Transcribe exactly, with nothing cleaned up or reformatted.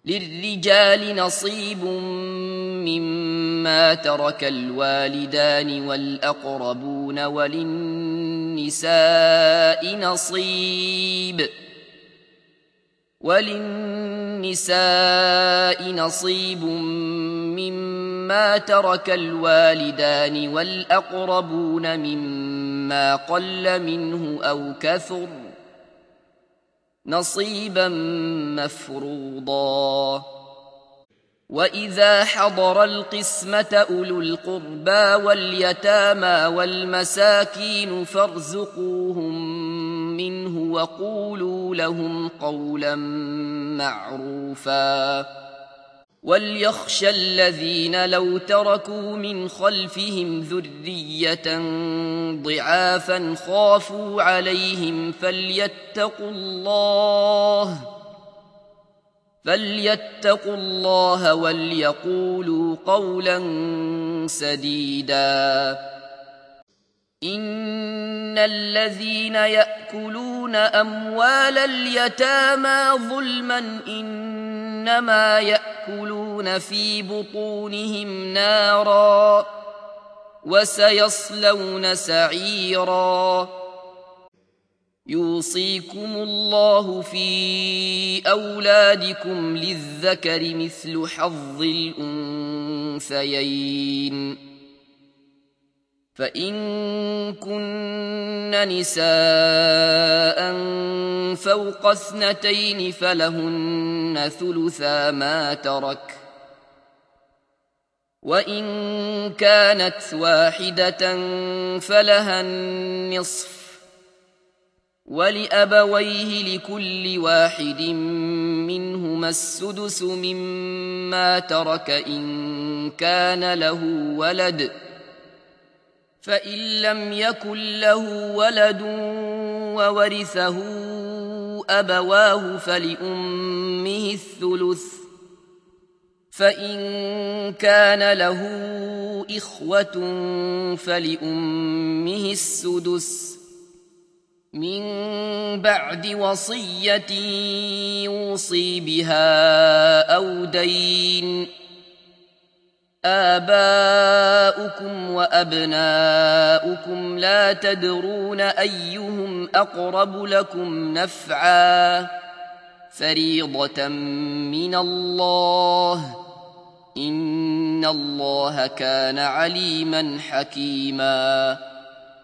للرجال نصيب مما ترك الوالدان والأقربون وللنساء نصيب وللنساء نصيب مما ترك الوالدان والأقربون مما قل منه أو كثر نصيبا مفروضا. وإذا حضر القسمة أولو القربى واليتامى والمساكين فارزقوهم منه وقولوا لهم قولا معروفا. وليخشى الذين لو تركوا من خلفهم ذرية ضعافا خافوا عليهم فليتقوا الله فليتقوا الله وليقولوا قولا سديدا. إن الذين يأكلون أموال اليتامى ظلما إنما يأكلون في بطونهم نارا وسيصلون سعيرا. يوصيكم الله في أولادكم للذكر مثل حظ الأنثيين. فإن كن نساء فوق اثنتين فلهن ثلثا ما ترك، وإن كانت واحدة فلها النصف، ولأبويه لكل واحد منهما السدس مما ترك إن كان له ولد، فإن لم يكن له ولد وورثه أبواه فلأمه الثلث، فإن كان له إخوة فلأمه السدس من بعد وصية يوصي بها أو دين. آباؤكم وأبناؤكم لا تدرون أيهم أقرب لكم نفعا فريضة من الله إن الله كان عليما حكيما.